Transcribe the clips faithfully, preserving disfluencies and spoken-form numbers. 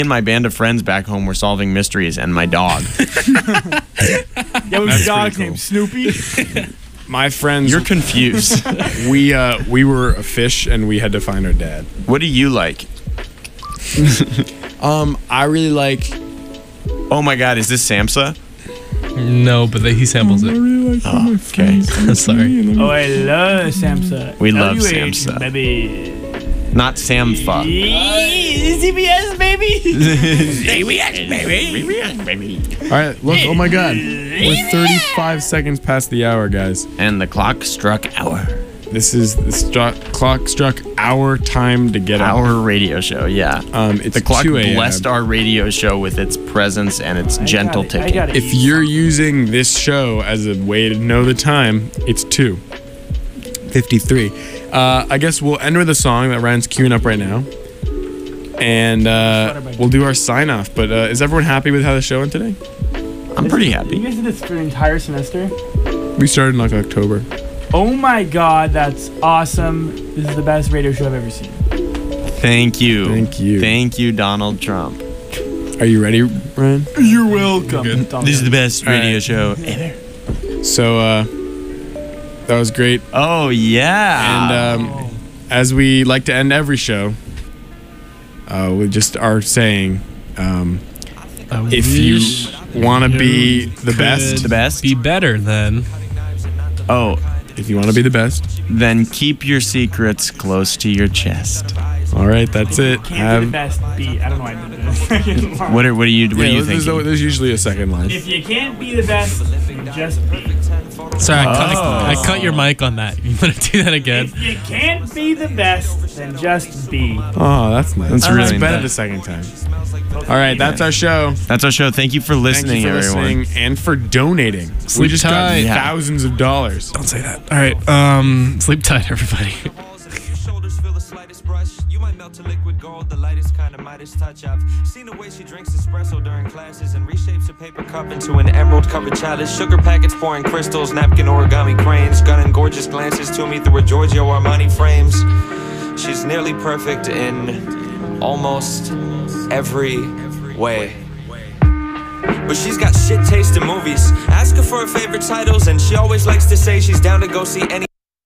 and my band of friends back home were solving mysteries, and my dog. Yeah, what's your dog's name? Snoopy? My friends, You're confused. we uh, we were a fish, and we had to find our dad. What do you like? Um, I really like. Oh my God, is this Samsa? No, but he samples it. Oh, okay. Sorry. Oh, I love Samsa. We love W H, Samsa. Baby. Not Samfa. C B S, baby. C B S, baby. All right, look. Oh my God, we're thirty-five seconds past the hour, guys. And the clock struck hour. This is the stru- clock struck our time to get out. Our radio show, yeah. Um, it's The clock two a m blessed our radio show with its presence and its I gentle gotta- I ticking. gotta If eat. you're using this show as a way to know the time, it's two fifty-three. Uh, I guess we'll end with a song that Ryan's queuing up right now, and uh, we'll do our sign off. But uh, is everyone happy with how the show went today? I'm pretty You happy. guys did this for the entire semester? We started in like October. Oh my God, that's awesome. This is the best radio show I've ever seen. Thank you. Thank you. Thank you, Donald Trump. Are you ready, Ryan? You're welcome. This is the best All radio right. show ever. So uh, that was great. Oh, yeah. And um, as we like to end every show, uh, we just are saying, um, if you want to be the best, the best? Be better then. Oh, if you want to be the best, then keep your secrets close to your chest. all right, that's it. Can't be the Have best beat. I don't know why I did this. Second line. What are, what are you, what yeah, are you there's, thinking? there's usually a second line. If you can't be the best, just be. Sorry, I, cut, Oh. I cut your mic on that. You want to do that again? If you can't be the best, then just be. Oh, that's nice. That's really better nice. the second time. All right, that's our show. That's our show. Thank you for listening, Thank you for everyone. listening and for donating. we Sleep just tight. got Yeah. thousands of dollars. Don't say that. All right. Um, sleep tight, everybody. Shoulders feel the slightest brush. You might melt to liquid gold, the lightest kind of Midas touch. I've seen the way she drinks espresso during classes and reshapes a paper cup into an emerald covered chalice. Sugar packets pouring crystals, napkin origami cranes, gunning gorgeous glances to me through her Giorgio Armani frames. She's nearly perfect in almost every way. But she's got shit taste in movies. Ask her for her favorite titles and she always likes to say she's down to go see any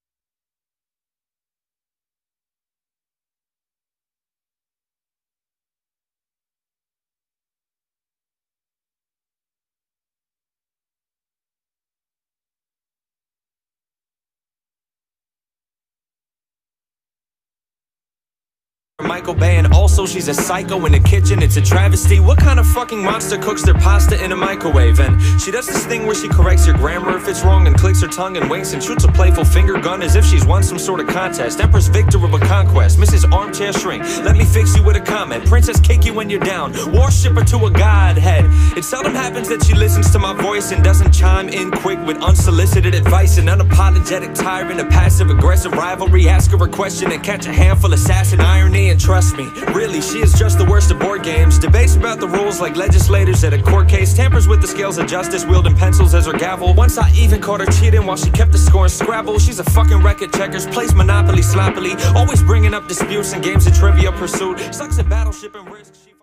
Michael Bay, and also she's a psycho in the kitchen. It's a travesty. What kind of fucking monster cooks their pasta in a microwave? And she does this thing where she corrects your grammar if it's wrong and clicks her tongue and winks and shoots a playful finger gun as if she's won some sort of contest. Empress victor of a conquest. Missus Armchair Shrink, let me fix you with a comment. Princess cake you when you're down. Worship her to a godhead. It seldom happens that she listens to my voice and doesn't chime in quick with unsolicited advice. An unapologetic tyrant, a passive aggressive rivalry. Ask her a question and catch a handful of assassin irony. And trust me, really, she is just the worst of board games. Debates about the rules like legislators at a court case. Tampers with the scales of justice, wielding pencils as her gavel. Once I even caught her cheating while she kept the score in Scrabble. She's a fucking wreck at checkers, plays Monopoly sloppily, always bringing up disputes and games of Trivia Pursuit. Sucks at Battleship and Risk. She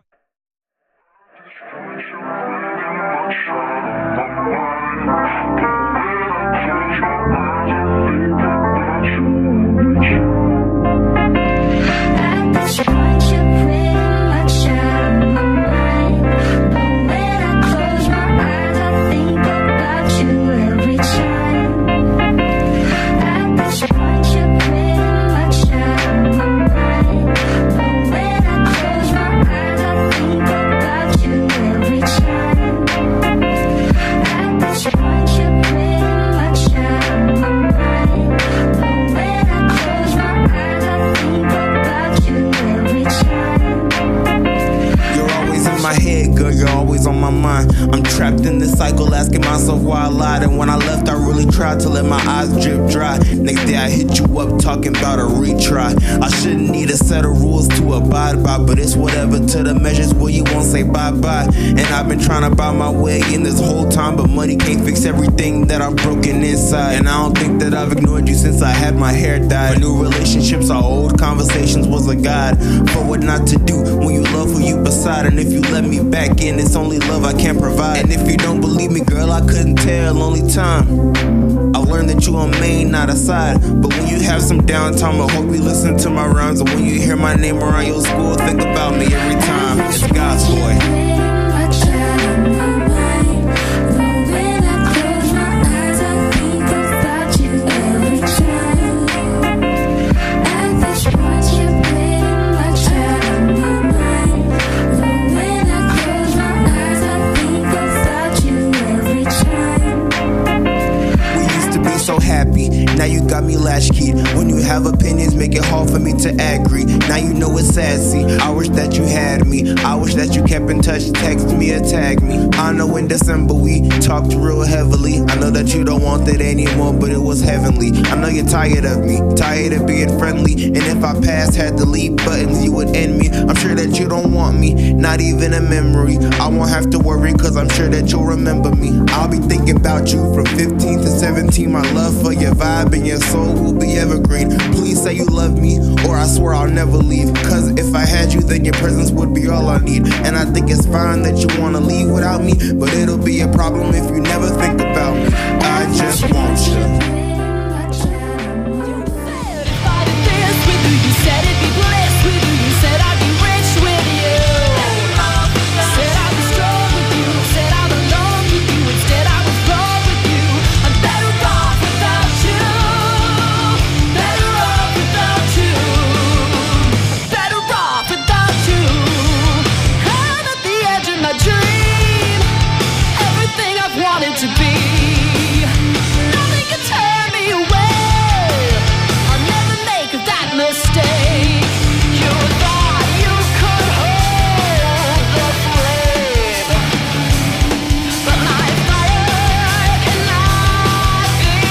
I my head, girl, you're always on my mind. I'm trapped in this cycle, asking myself why I lied. And when I left, I really tried to let my eyes drip dry. Next day I hit you up talking about a retry. I shouldn't need a set of rules to abide by, but it's whatever to the measures where you won't say bye-bye. And I've been trying to buy my way in this whole time, but money can't fix everything that I've broken inside. And I don't think that I've ignored you since I had my hair dyed. For new relationships or old conversations was a guide for what not to do when you love who you beside. And if you let me back in, it's only love I can't provide. And if you don't believe me, girl, I couldn't tell, only time. I've learned that you a main, not a side. But when you have some downtime, I hope you listen to my rhymes. And when you hear my name around your school, think about me every time. It's God's boy. So happy, now you got me latchkeyed. When you have opinions, make it hard for me to agree. Now you know it's sassy. I wish that you had me. I wish that you kept in touch, text me or tag me. I know in December we talked real heavily. I know that you don't want that anymore, but it was heavenly. I know you're tired of me, tired of being friendly. And if I passed, had the leave buttons, you would end me. I'm sure that you don't want me, not even a memory. I won't have to worry, cause I'm sure that you'll remember me. I'll be thinking about you from fifteen to seventeen. My love for your vibe and your soul will be evergreen. Please say you love me, or I swear I'll never leave. Cause if I had you, then your presence would be all I need. And I think it's fine that you wanna leave without me, but it'll be a problem if you never think about me. I just want you. To be, nothing can turn me away. I'll never make that mistake. You thought you could hold the flame, but my fire cannot be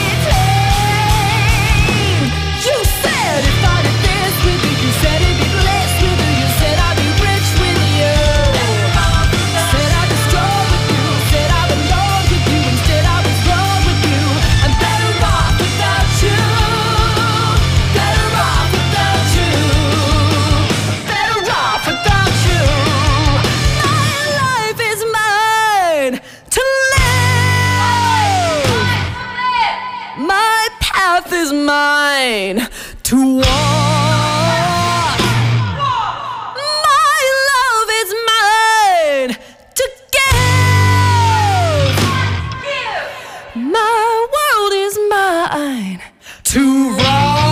tamed. You said if I did this with you, you said it'd be blessed with you. You said I'd be rich with you. Said I'd be strong with you. Said I belong with you. Instead I was wrong with you. I'm better off without you. Better off without you. Better off without you. My life is mine to live. My path is mine to walk. My love is mine to give. My world is mine to rock.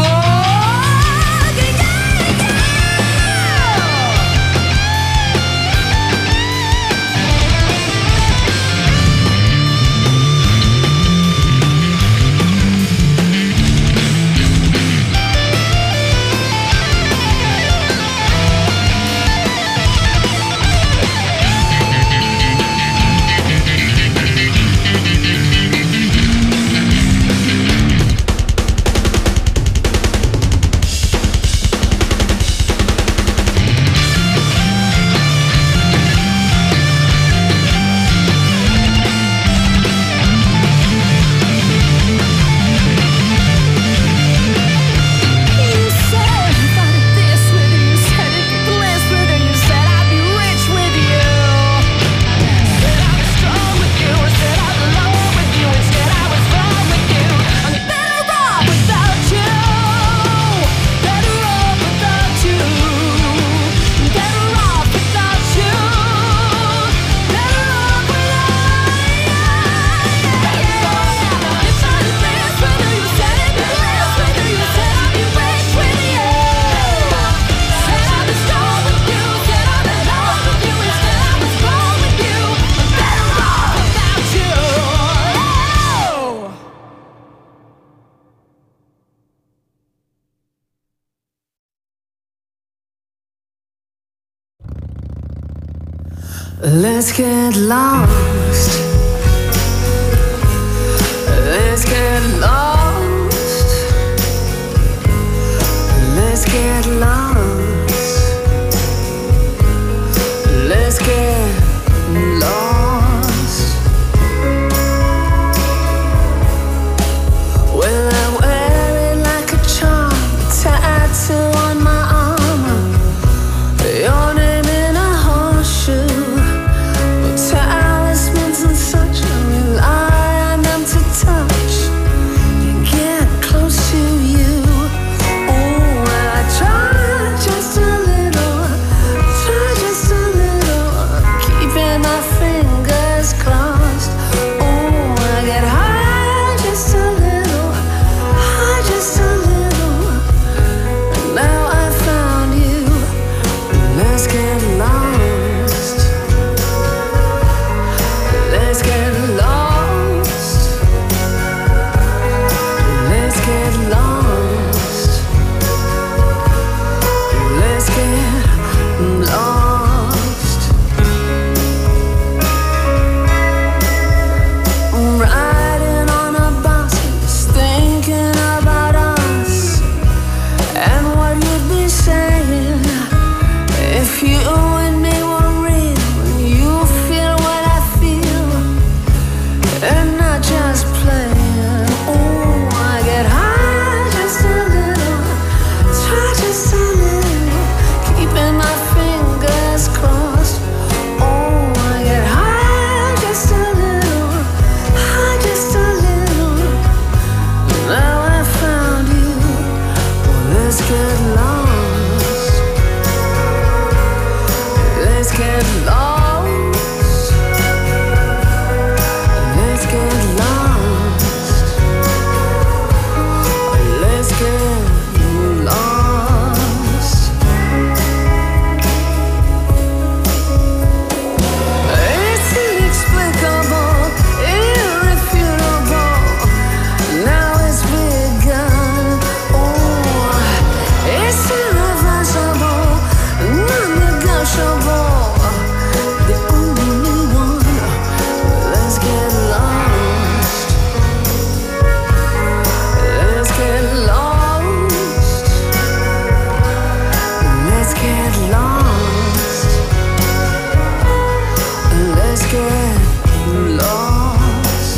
Let's get lost. Let's get lost. Let's get lost. Let's get lost. Well, I wear it like a charm, tattoo on my armor. Your name in a horseshoe. Talismans and such, I rely on them to touch and get close to you. Oh, I try just a little, try just a little, keeping my fingers crossed. Oh, I get high just a little, high just a little, and now I found you. Let's get lost. Let's get lost. Let's get lost. Let's get lost. I'm riding on a bus, just thinking about us and what you'd be saying if you and me were real. When you feel what I feel and not just playing. Oh, I get high just a little, try just a little, keeping my fingers crossed. Oh, I get high just a little, high just a little. Now I found you. Well, let's get lost. Let's get lost. Let's get lost. Let's get lost. It's inexplicable, irrefutable. Now it's begun. Oh, it's irreversible, non-negotiable. The only one. Let's get lost. Let's get lost. Let's get lost. Let's get lost.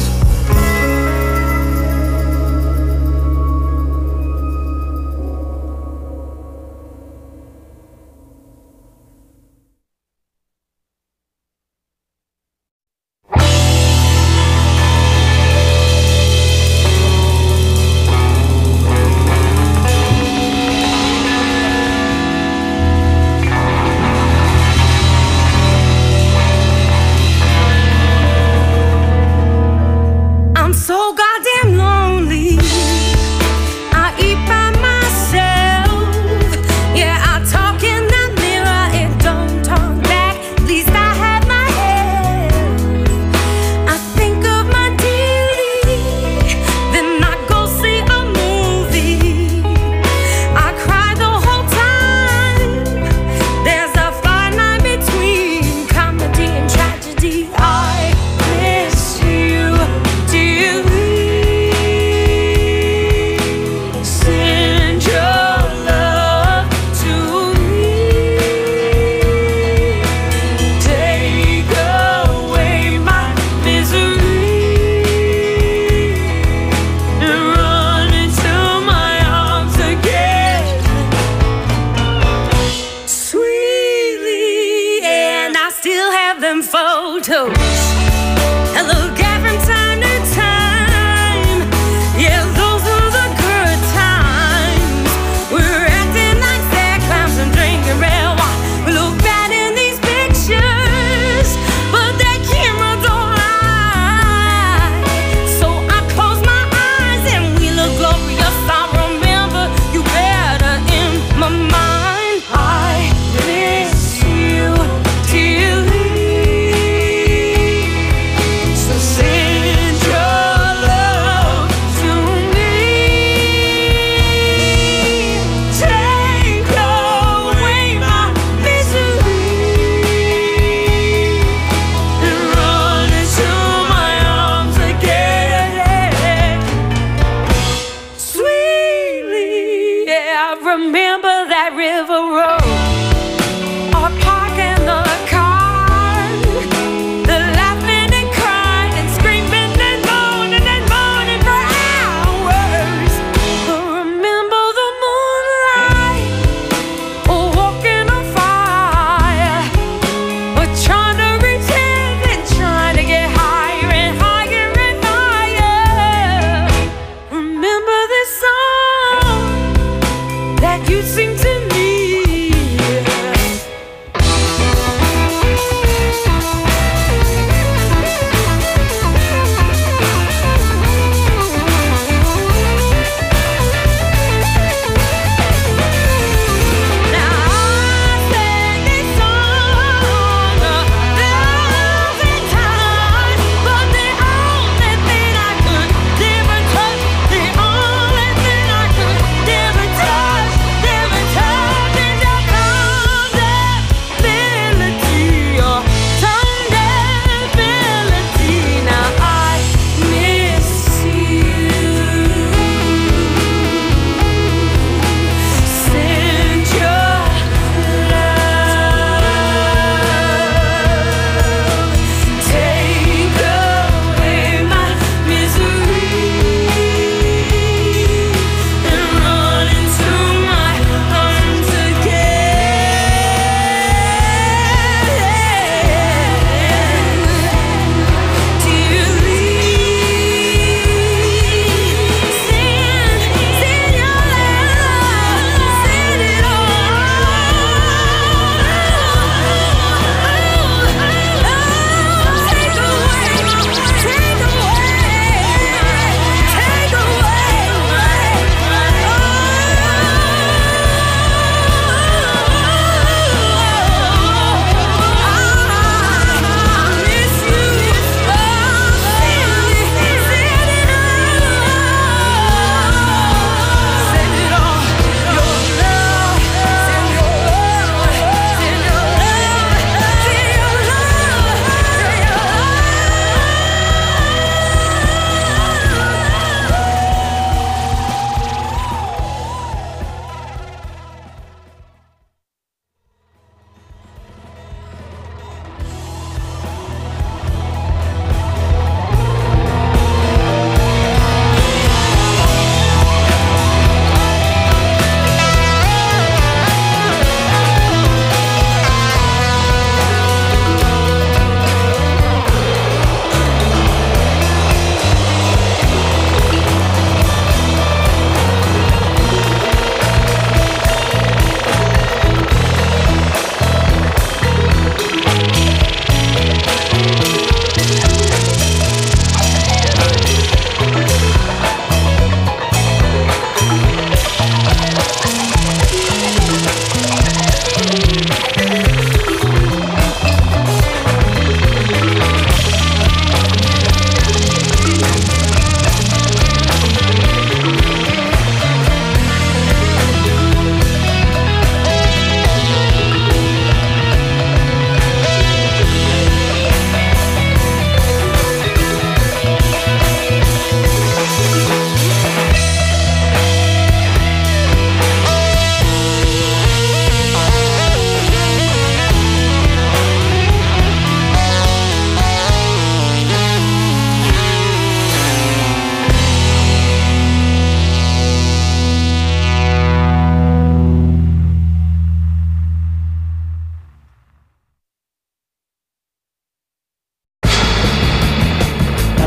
I'm so goddamn lonely. I eat by myself. Yeah, I talk in that mirror, it don't talk back. At least I have my head. I think of my duty, then I go see a movie. I cry the whole time. There's a fine line between comedy and tragedy. I miss you dearly. Send your love to me. Take away my misery and run into my arms again, sweetly. And I still have them photos I look at from time to time. Yeah, those are the good times. We're acting like sad clowns and drinking red wine. We look bad in these pictures, but that camera don't lie. So I close my eyes and we look glorious. I remember you better in my mind. I miss you dearly.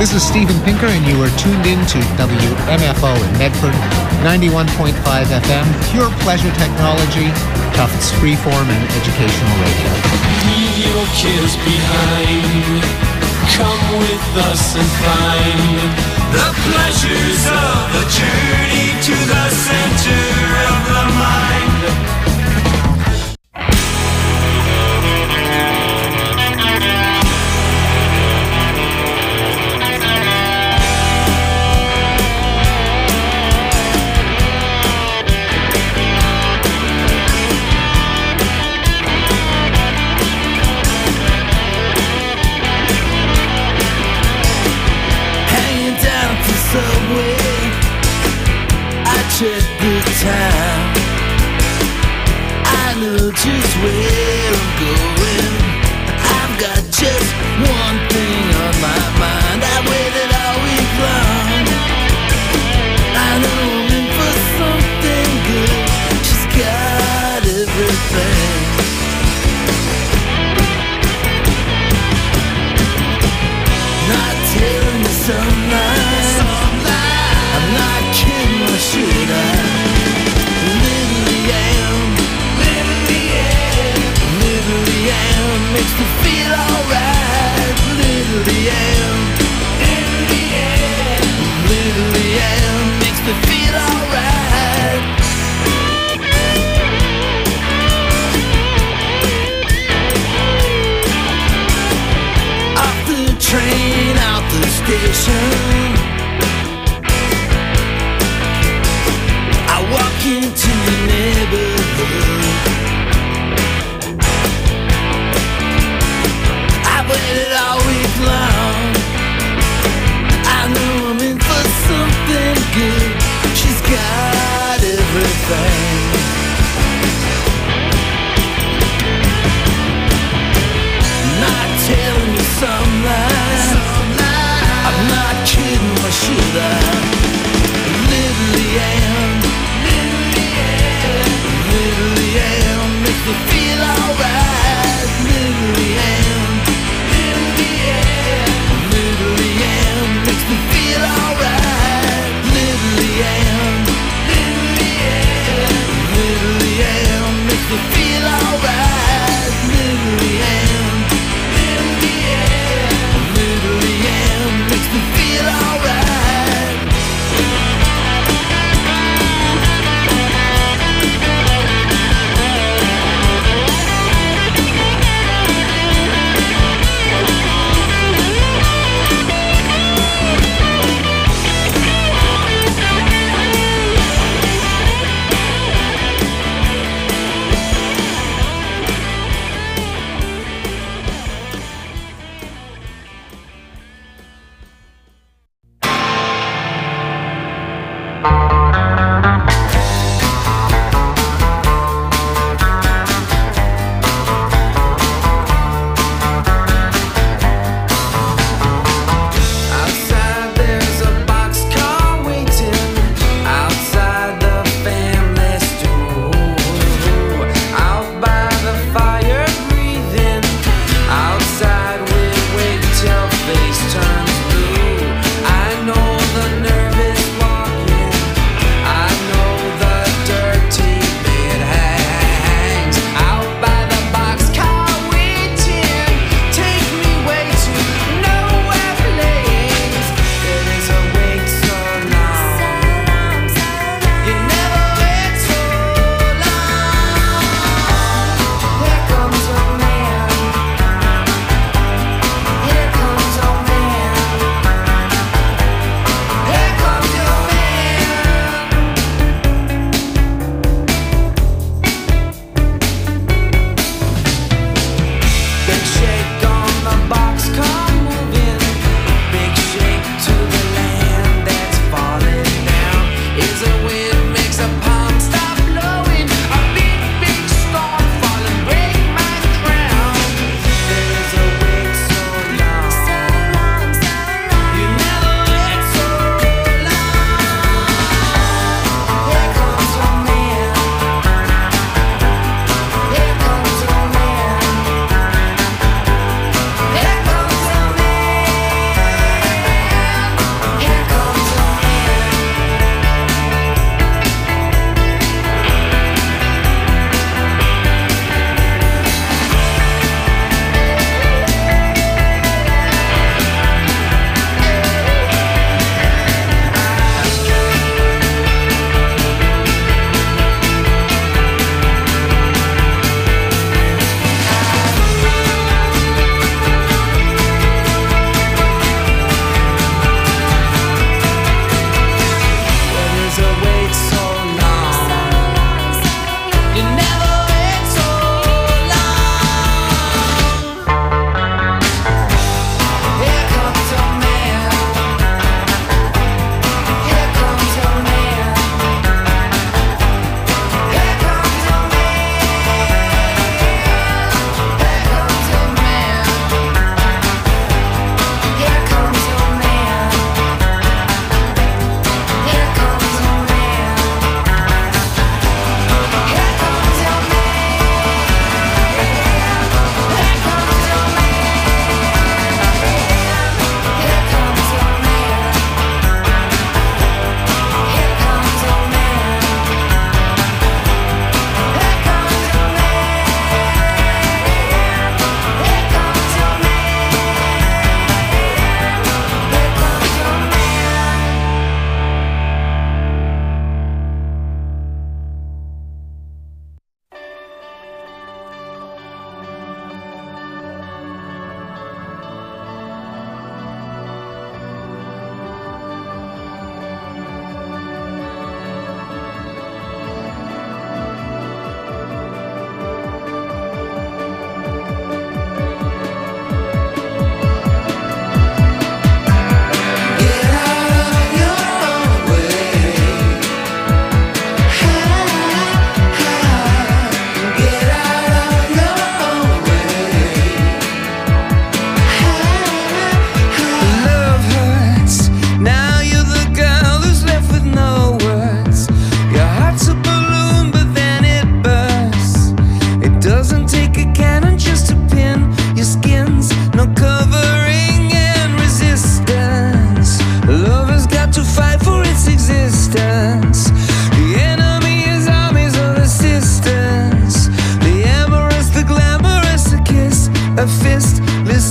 This is Stephen Pinker, and you are tuned in to W M F O in Medford, ninety-one point five F M, pure pleasure technology, Tufts freeform and educational radio. Leave your cares behind. Come with us and find the pleasures of the journey to the center of the mind. Check the time. I know just where I'm going. I've got just one thing on my mind. I waited all week long. I know I'm in for something good. She's got everything. Not telling you some lies. I'm not kidding, or should I? Literally am, literally am, literally am, makes me feel alright. Literally am, literally am, literally am, makes me feel alright. Off the train, out the station, walk into the neighborhood. I waited all week long. I know I'm in for something good. She's got everything. Not telling you some lies. I'm not kidding.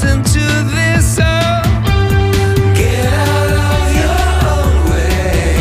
listen to this song. Get out of your own way.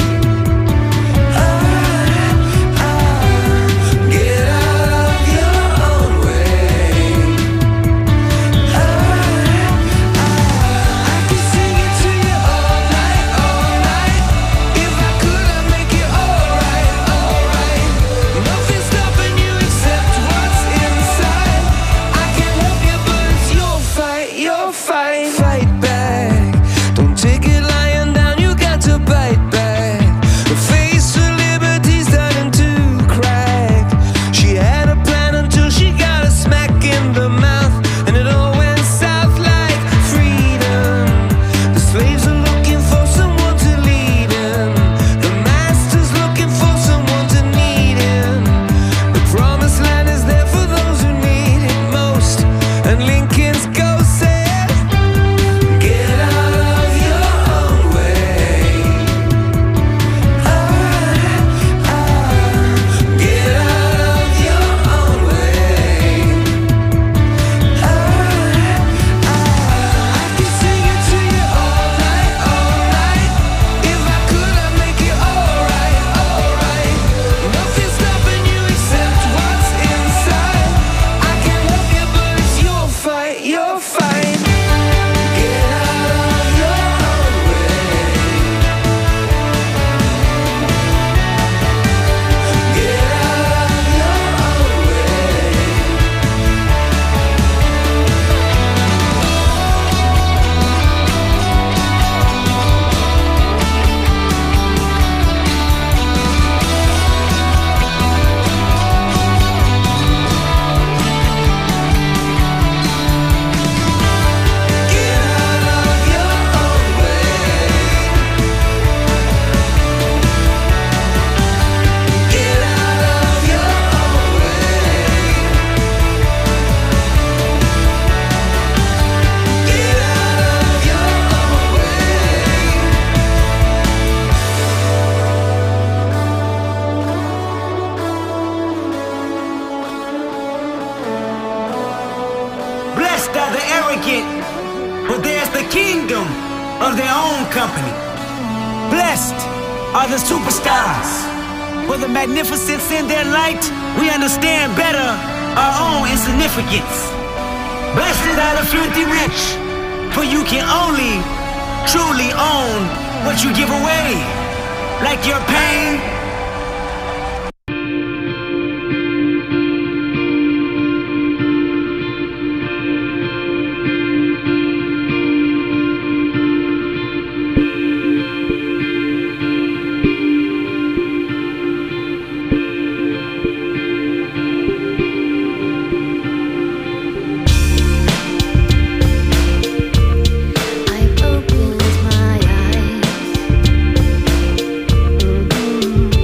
Ah, ah, get out of your own way. Ah, ah, I can sing it to you all night, all night. If I could, I'd make it alright, alright. Nothing's stopping you except what's inside. I can help you, but it's your fight, your fight. Fight back. Don't take it lying down, you got to bite back. The face of liberty's starting to crack. She had a plan until she got a smack in the mouth, and it all went south like freedom. The slaves are looking for someone to lead them. The master's looking for someone to need him. The promised land is there for those who need it most. And Lincoln's ghost said, get out of your own way. Ah, ah, get out of your own way. Ah, ah, I can sing it to you all night, all night. If I could, I'd make it alright, alright. Nothing's stopping you except what's inside. I can help you, but it's your fight, your fight. Get out of your own way. Get out of your own way. Get out of your own way. Get out of your own way. Get out of your own way. Blessed are the arrogant, for theirs the kingdom of their own company. Blessed are the superstars, for the magnificence in their light, we understand better our own insignificance. Blessed are the filthy rich, for you can only truly own what you give away, like your pain. I opened my eyes.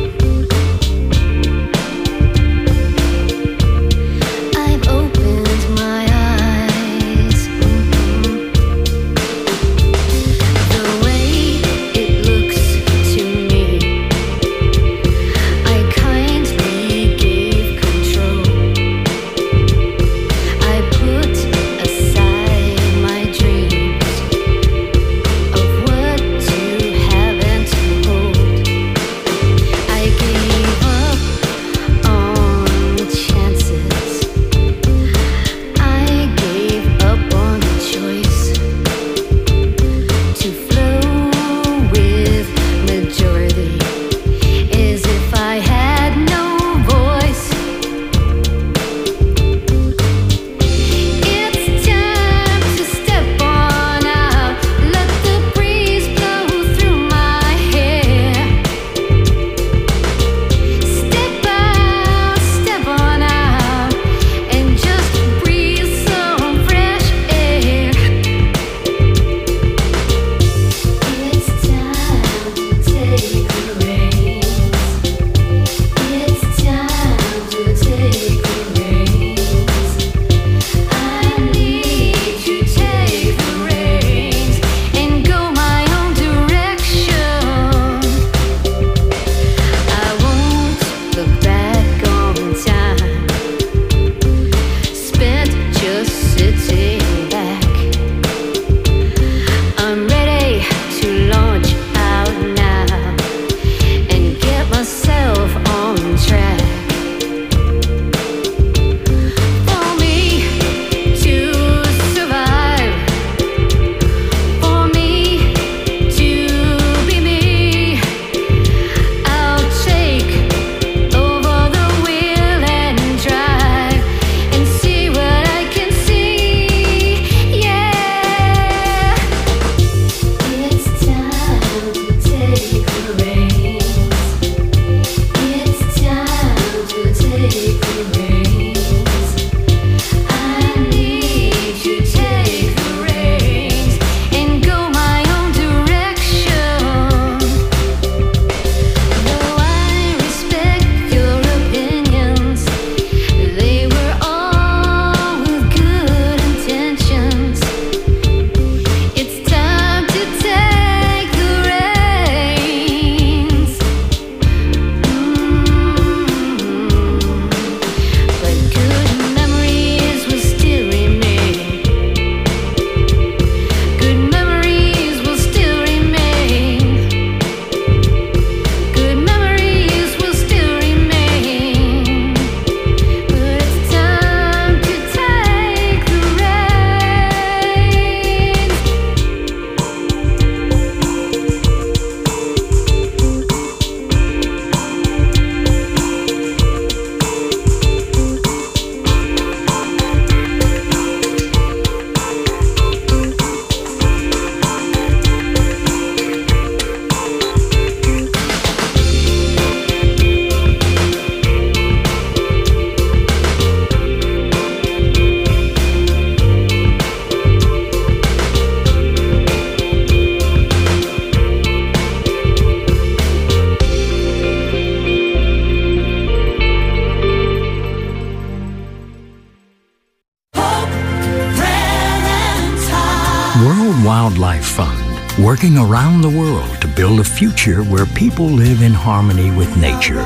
World Wildlife Fund, working around the world to build a future where people live in harmony with nature.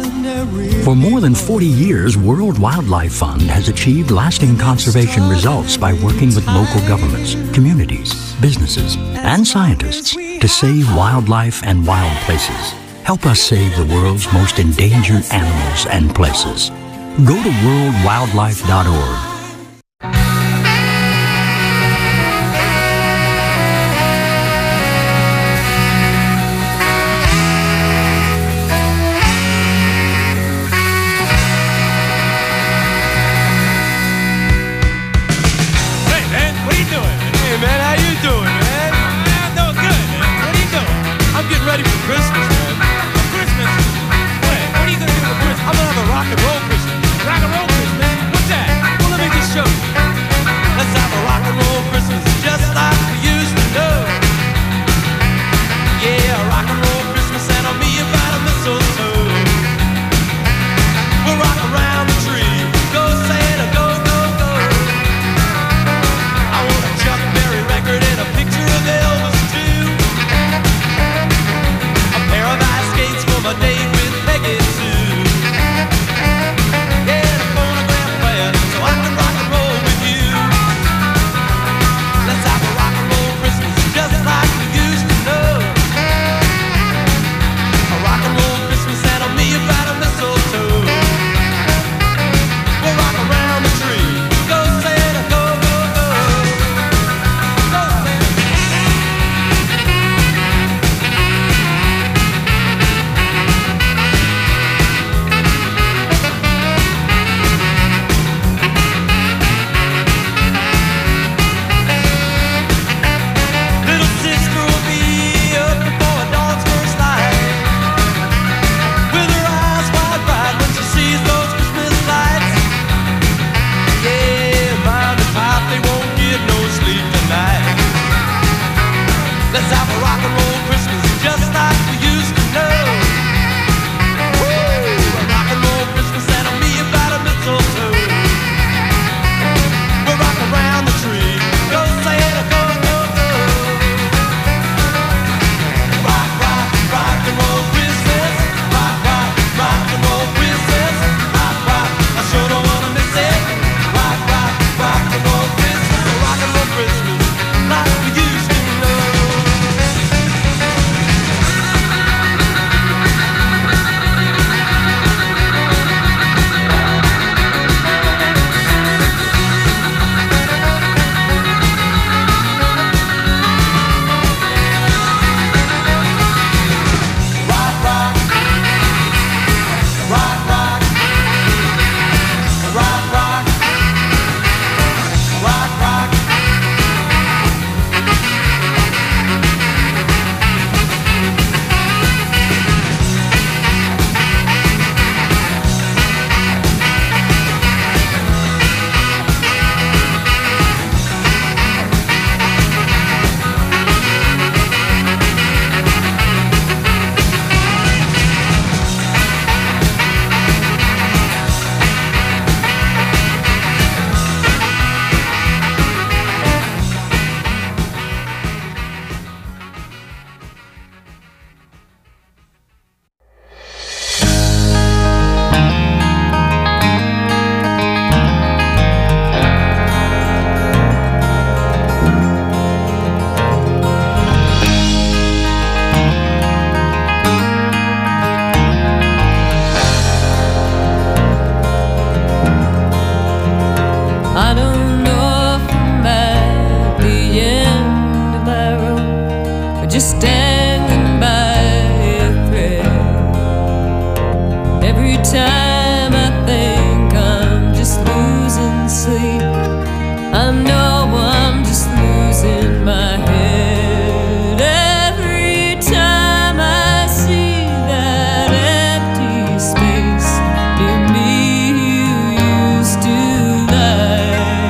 For more than forty years, World Wildlife Fund has achieved lasting conservation results by working with local governments, communities, businesses, and scientists to save wildlife and wild places. Help us save the world's most endangered animals and places. Go to world wildlife dot org.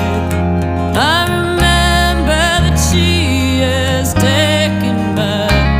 I remember that she has taken my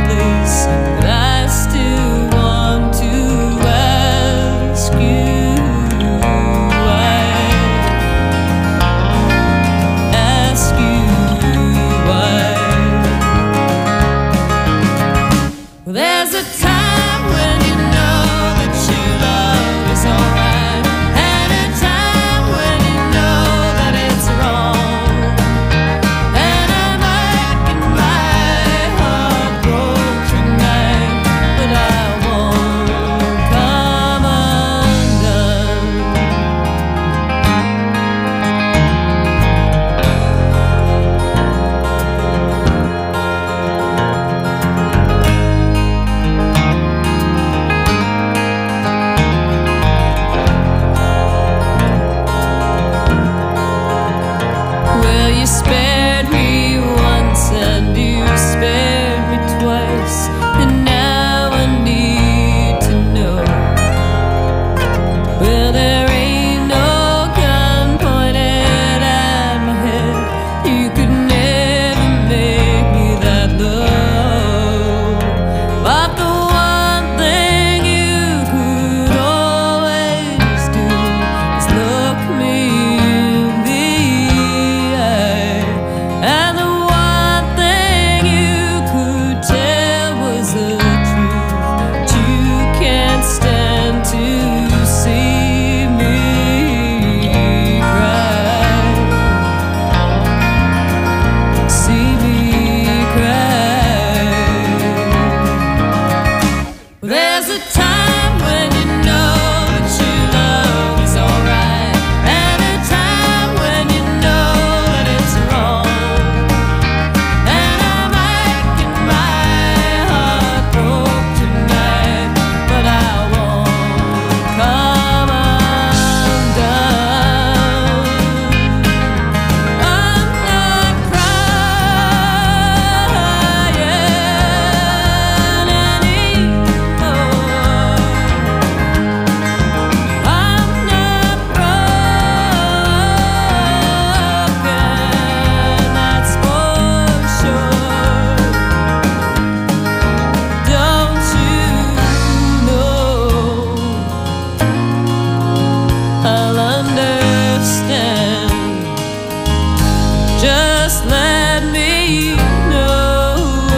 let me know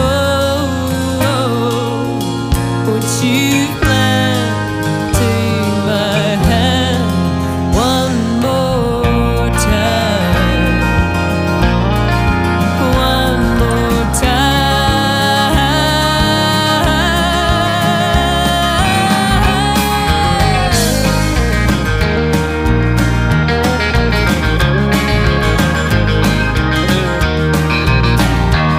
what you plan. Take my hand one more time, one more time.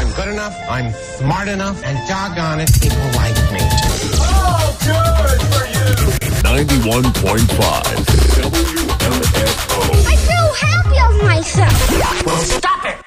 I'm good enough, I'm smart enough, and doggone it, people like me. Oh, good for you! ninety-one point five W M F O. I feel happy of myself. Well, stop it!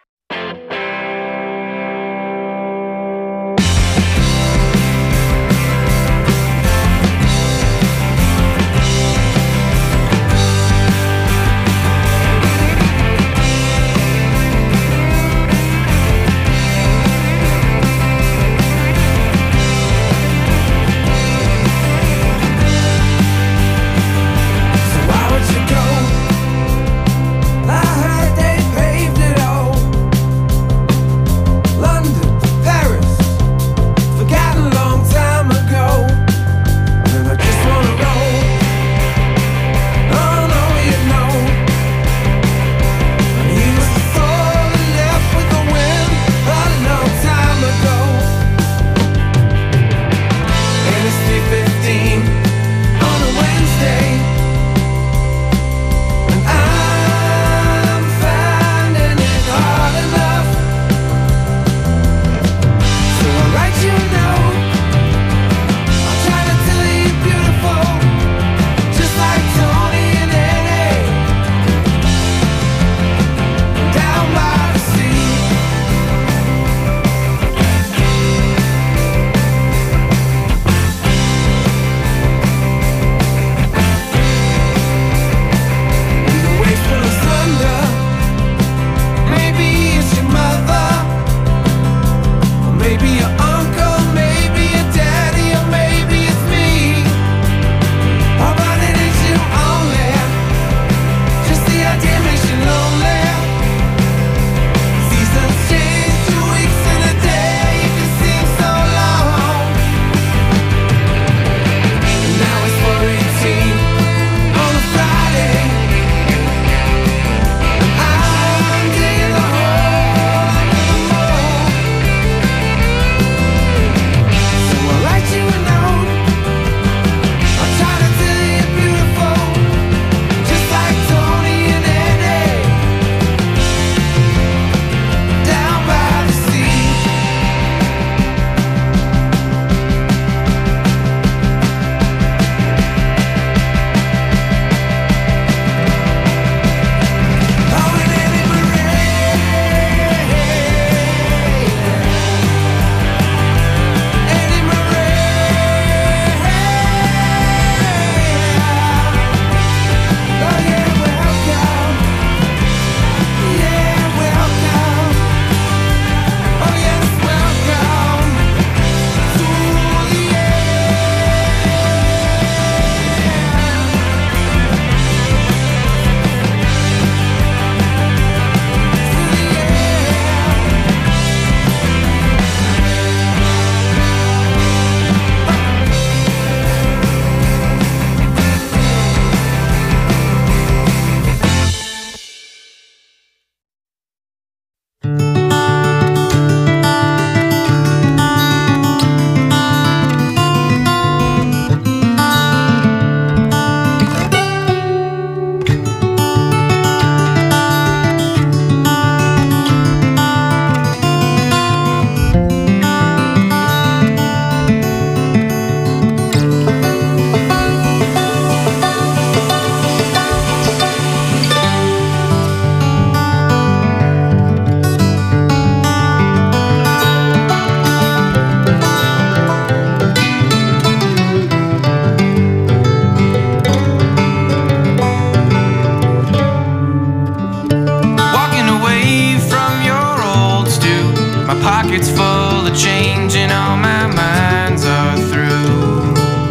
pockets full of change and all my minds are through.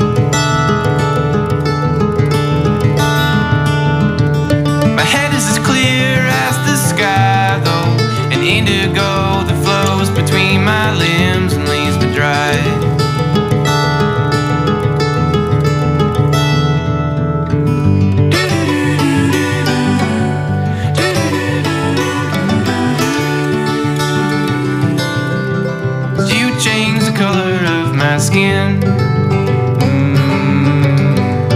My head is as clear as the sky though, an indigo that flows between my limbs and leaves me dry. Skin. Mm.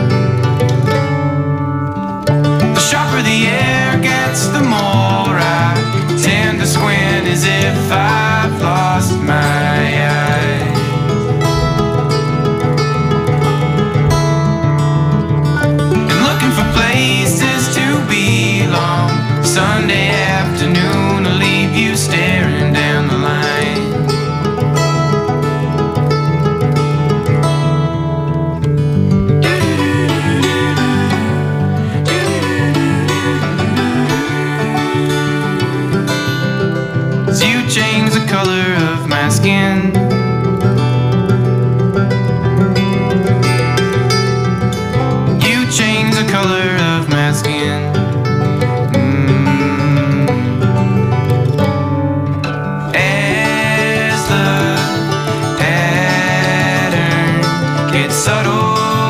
The sharper the air gets, the more I tend to squint as if I of my skin. You change the color of my skin. Mm. As the pattern gets subtle,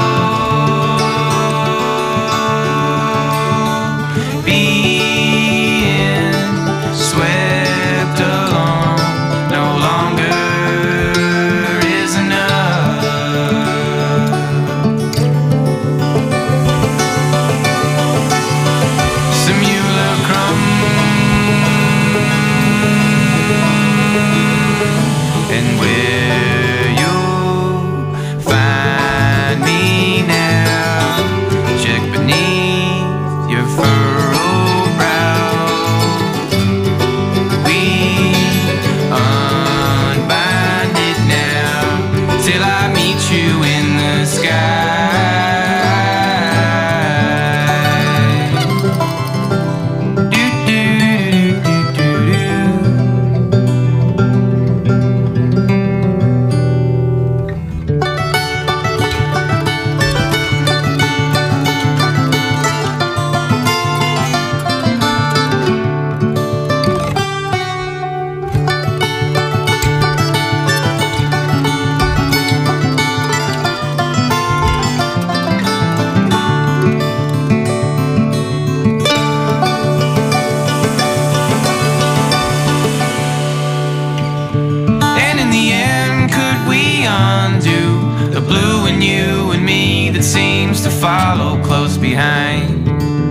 follow close behind.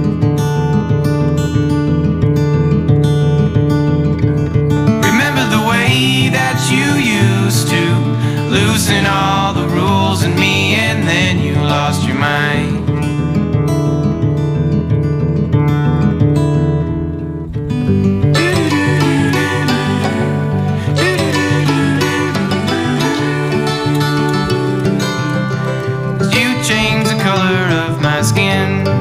Remember the way that you used to loosen all the rules in me, and then you lost your mind. Skin.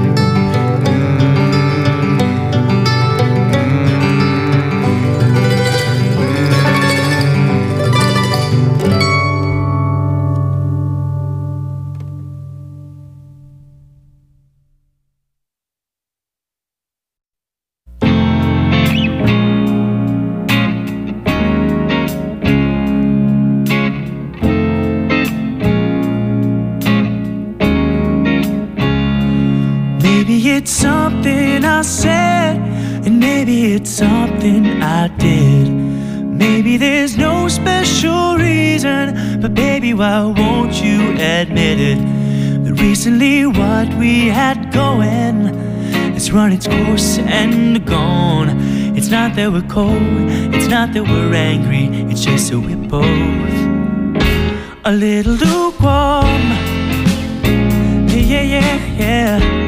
It's something I said, and maybe it's something I did. Maybe there's no special reason, but baby, why won't you admit it? That recently what we had going has run its course and gone. It's not that we're cold, it's not that we're angry, it's just that we're both a little lukewarm. Yeah, yeah, yeah, yeah.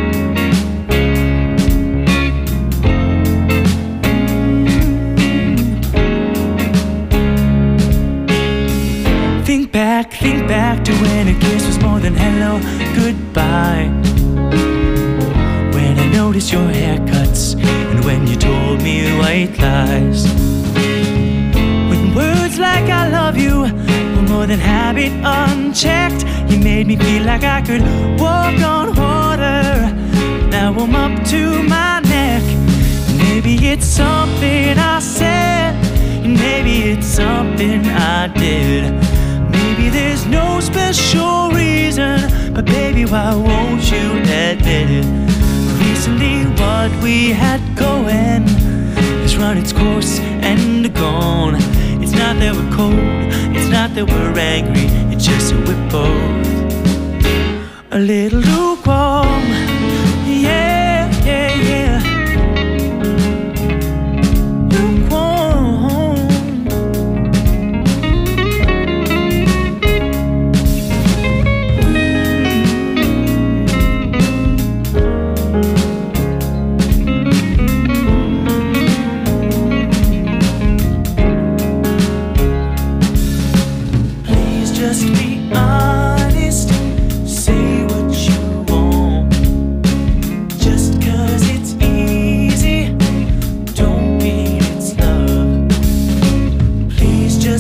Think back, think back to when a kiss was more than hello, goodbye. When I noticed your haircuts, and when you told me white lies. When words like I love you were more than habit unchecked, you made me feel like I could walk on water. Now I'm up to my neck. Maybe it's something I said, and maybe it's something I did. Maybe there's no special reason, but baby, why won't you admit it? Recently what we had going has run its course and gone. It's not that we're cold, it's not that we're angry, it's just that we're both a little lukewarm.